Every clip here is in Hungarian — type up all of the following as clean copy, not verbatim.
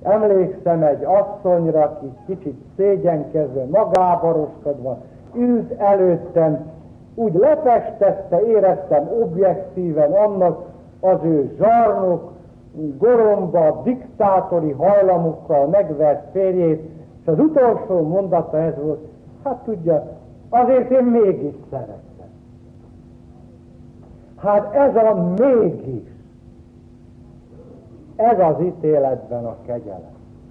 Emlékszem egy asszonyra, aki kicsit szégyenkezve, magábaroskodva ült előttem, úgy lefestette, éreztem objektíven annak az ő zsarnok, goromba, diktátori hajlamokkal megvert férjét, és az utolsó mondata ez volt, hát tudja, azért én mégis szeretem. Hát ez a mégis, ez az ítéletben a kegyelem.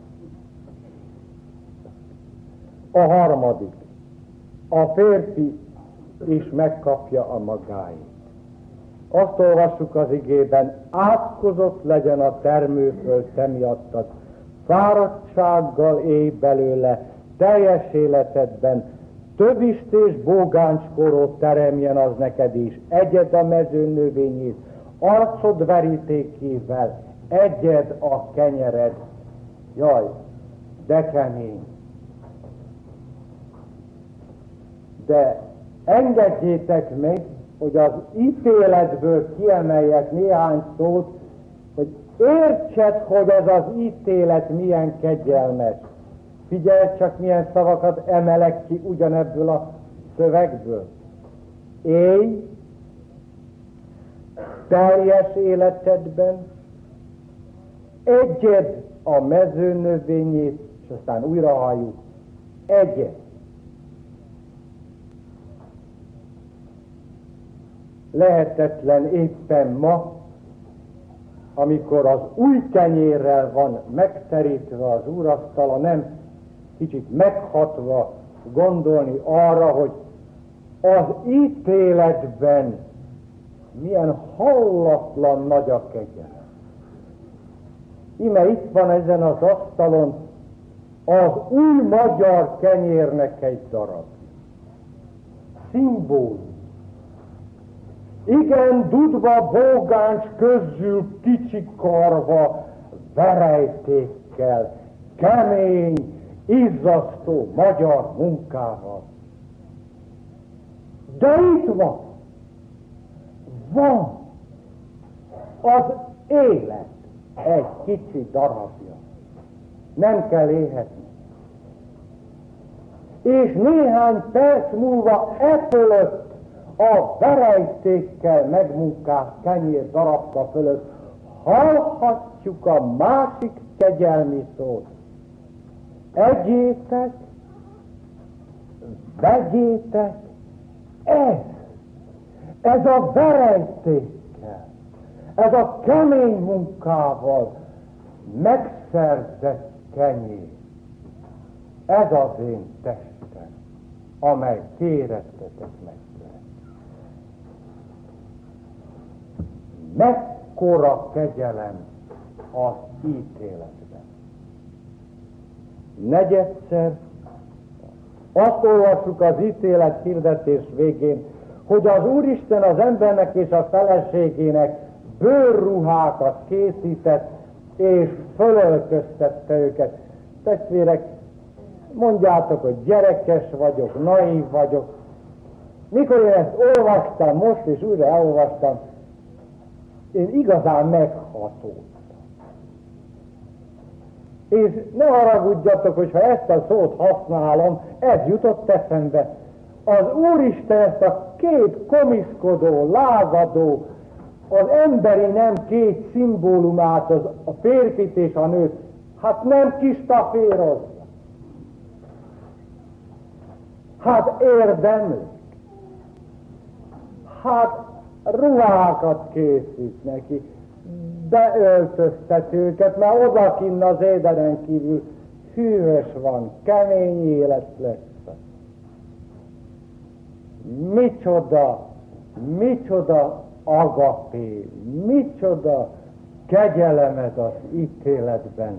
A harmadik, a férfi is megkapja a magáit. Azt olvassuk az igében, átkozott legyen a termőföld te miattad, fáradtsággal élj belőle, teljes életedben, többist és bógáncskorót teremjen az neked is, egyed a mezőn növényét, arcod verítékével, egyed a kenyered. Jaj, de kemény. De engedjétek meg, hogy az ítéletből kiemeljek néhány szót, hogy értsed, hogy ez az ítélet milyen kegyelmes. Figyelj csak, milyen szavakat emelek ki ugyanebből a szövegből. Élj teljes életedben, egyed a mezőn növényét, és aztán újra halljuk, egyed. Lehetetlen éppen ma, amikor az új kenyérrel van megterítve az úrasztala, nem kicsit meghatva gondolni arra, hogy az ítéletben milyen hallatlan nagy a kegyelem. Íme itt van ezen az asztalon az új magyar kenyérnek egy darab. Szimbólum. Igen, dudva bógáncs közül kicsikarva verejtékkel, kemény, izzasztó magyar munkával. De itt van az élet egy kicsi darabja. Nem kell éhetni. És néhány perc múlva fölött, a verejtékkel megmunkált kenyér darabka fölött hallhatjuk a másik kegyelmi szót. Egyétek, vegyétek, ez a verejtékkel, ez a kemény munkával megszerzett kenyér. Ez az én testem, amely kérettetek meg. Mekkora kegyelem az ítéletben. Negyedszer azt olvassuk az ítélet hirdetés végén, hogy az Úristen az embernek és a feleségének bőrruhákat készített, és fölöltöztette őket. Testvérek, mondjátok, hogy gyerekes vagyok, naív vagyok. Mikor én ezt olvastam most, és újra elolvastam, én igazán meghatódtam. És ne haragudjatok, hogyha ezt a szót használom, ez jutott eszembe. Az Úristen ezt a két komiszkodó, lázadó, az emberi nem két szimbólumát, a férfit és a nőt, hát nem kistaférozza. Hát érdemlik. Hát ruhákat készít neki, beöltöztet őket, mert odakinn az édenen kívül hűvös van, kemény élet lesz. Micsoda agapé, micsoda kegyelemed az ítéletben.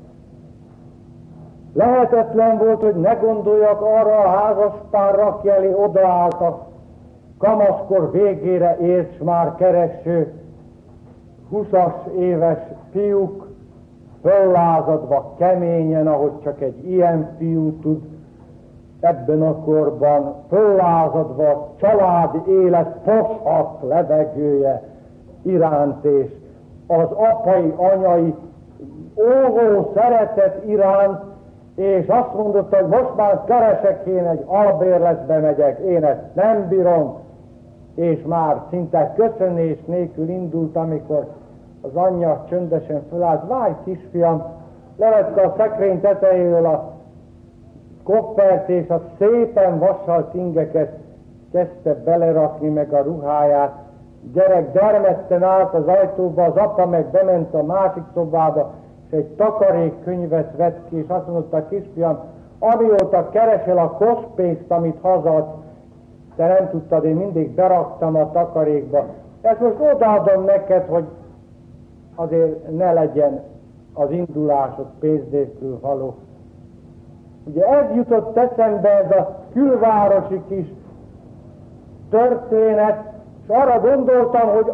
Lehetetlen volt, hogy ne gondoljak arra a házaspárra, aki elé odaállt a kamaszkor végére ért már kereső 20-as éves fiúk, föllázadva keményen, ahogy csak egy ilyen fiú tud ebben a korban, föllázadva a családi élet foshat levegője iránt, és az apai, anyai óvó szeretet iránt, és azt mondotta, hogy most már keresek, én egy albérletbe megyek, én ezt nem bírom, és már szinte köszönés nélkül indult, amikor az anyja csöndesen fölállt, várj kisfiam, levette a szekrény tetejéről a koffert, és a szépen vassalt ingeket kezdte belerakni, meg a ruháját. Gyerek dermedten állt az ajtóba, az apa meg bement a másik szobába, és egy takarékkönyvet vett ki, és azt mondta, kisfiam, amióta keresel a koszpénzt, amit hazaadsz, te nem tudtad, én mindig beraktam a takarékba. Ezt most odaadom neked, hogy azért ne legyen az indulásod pénz nélkül való. Ugye ez jutott eszembe, ez a külvárosi kis történet, és arra gondoltam, hogy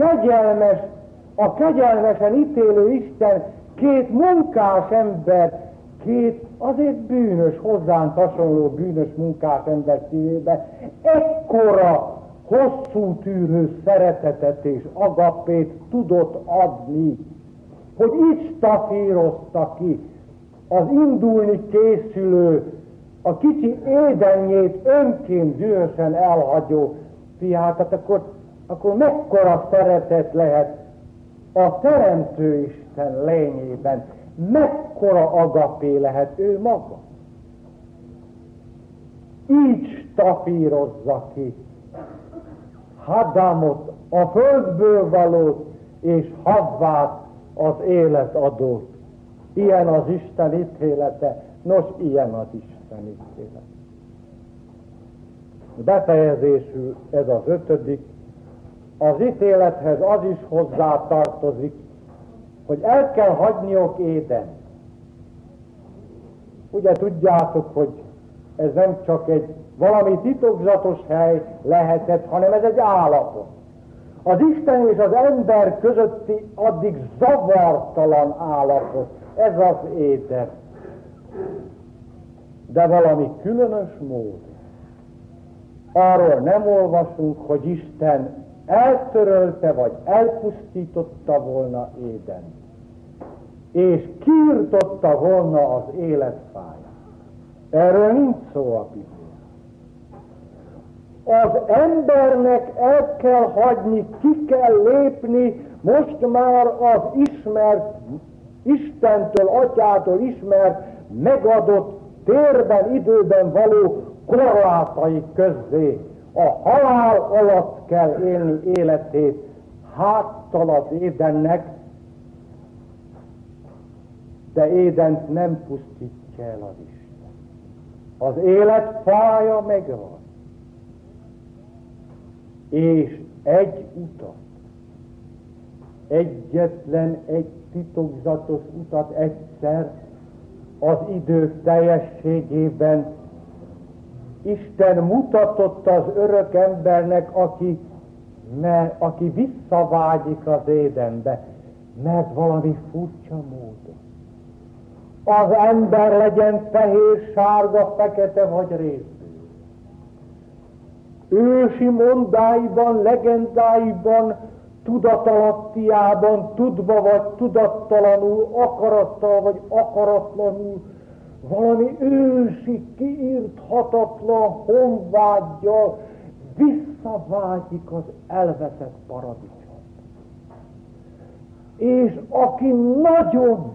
a kegyelmesen ítélő Isten két munkás ember, két azért bűnös, hozzánk hasonló bűnös munkás ember szívébe ekkora hosszú tűrő szeretetet és agapét tudott adni, hogy így stafírozta ki az indulni készülő, a kicsi édenjét önként dühösen elhagyó fiát, hát akkor mekkora szeretet lehet a Teremtő Isten lényében, mekkora agapé lehet ő maga. Így stafírozza ki Ádámot, a földből valót, és Havvát, az életadót. Ilyen az Isten ítélete, nos, ilyen az Isten ítélet. Befejezésül ez az 5. Az ítélethez az is hozzá tartozik, hogy el kell hagyniok Édent. Ugye tudjátok, hogy ez nem csak egy valami titokzatos hely lehetett, hanem ez egy állapot. Az Isten és az ember közötti addig zavartalan állapot, ez az Éden. De valami különös mód. Arról nem olvasunk, hogy Isten eltörölte vagy elpusztította volna Édent, és kiirtotta volna az életfáját. Erről nincs szó a Bibliában. Az embernek el kell hagyni, ki kell lépni most már az ismert, Istentől, Atyától ismert, megadott térben, időben való korlátai közzé. A halál alatt kell élni életét, háttal az Édennek, de Édent nem pusztítja el az Isten. Az élet fája megvan. És egy utat, egyetlen egy titokzatos utat egyszer az idők teljességében Isten mutatott az örök embernek, aki visszavágyik az Édenbe, mert valami furcsa módon. Az ember legyen fehér, sárga, fekete vagy rézből. Ősi mondáiban, legendáiban, tudatalattiában, tudva vagy tudattalanul, akarattal vagy akaratlanul, valami ősi, kiírthatatlan honvággyal visszavágyik az elveszett paradicsom. És aki nagyon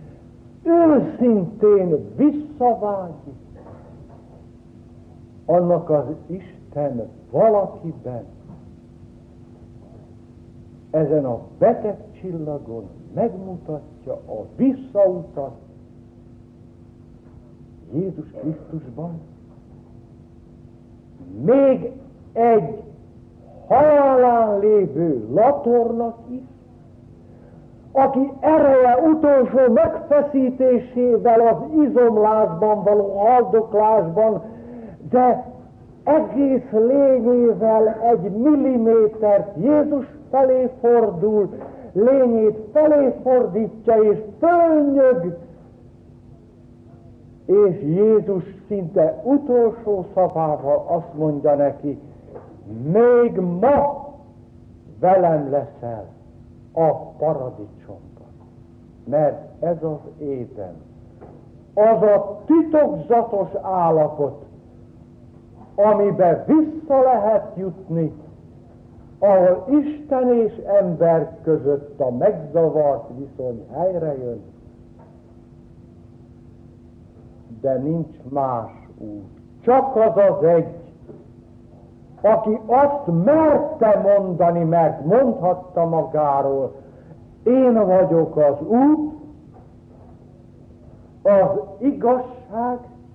őszintén visszavágyik, annak az Isten valakiben, ezen a beteg csillagon megmutatja a visszautat Jézus Krisztusban. Még egy halálán lévő latornak is, aki ereje utolsó megfeszítésével az izomlásban való haldoklásban, de egész lényével egy millimétert Jézus felé fordul, lényét felé fordítja és fölnyög, és Jézus szinte utolsó szavával azt mondja neki, még ma velem leszel a paradicsomban. mert ez az éden, az a titokzatos állapot, amiben vissza lehet jutni, ahol Isten és ember között a megzavart viszony helyre jön, de nincs más út. Csak az az egy, aki azt merte mondani, mert mondhatta magáról, én vagyok az út, az igazság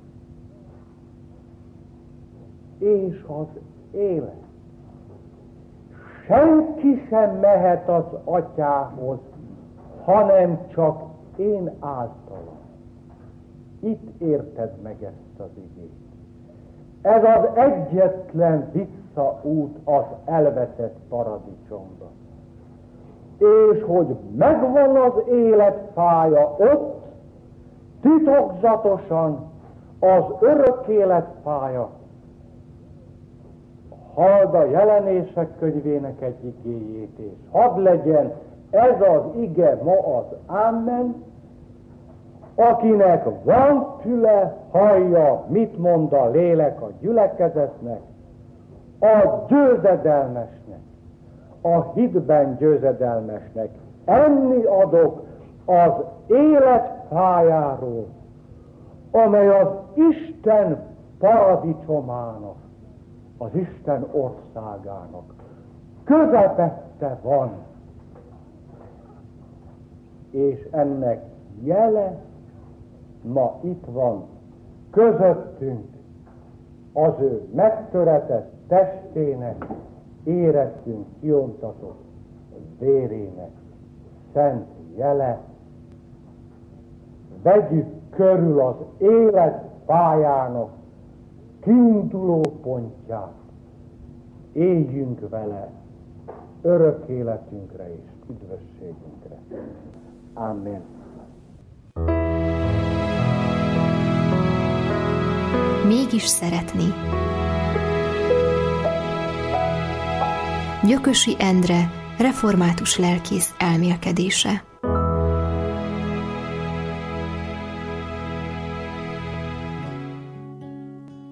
és az élet. Senki sem mehet az Atyához, hanem csak én általam. Itt érted meg ezt az igét. Ez az egyetlen visszaút az elveszett paradicsomba. És hogy megvan az életpálya ott, titokzatosan az örök életpálya. Halld a Jelenések könyvének egy igéjét, és hadd legyen ez az ige ma az Amen, akinek van füle, hallja, mit mond a lélek a gyülekezetnek, a győzedelmesnek, a hitben győzedelmesnek. Enni adok az életpályáról, amely az Isten paradicsomának, az Isten országának közepette van, és ennek jele ma itt van közöttünk, az ő megtöretett testének, érettünk kiontatott vérének szent jele. Vegyük körül az életpályának kiinduló pontját, éljünk vele örök életünkre és üdvösségünkre. Amen. Mégis szeretni. Gyökösi Endre református lelkész elmélkedése.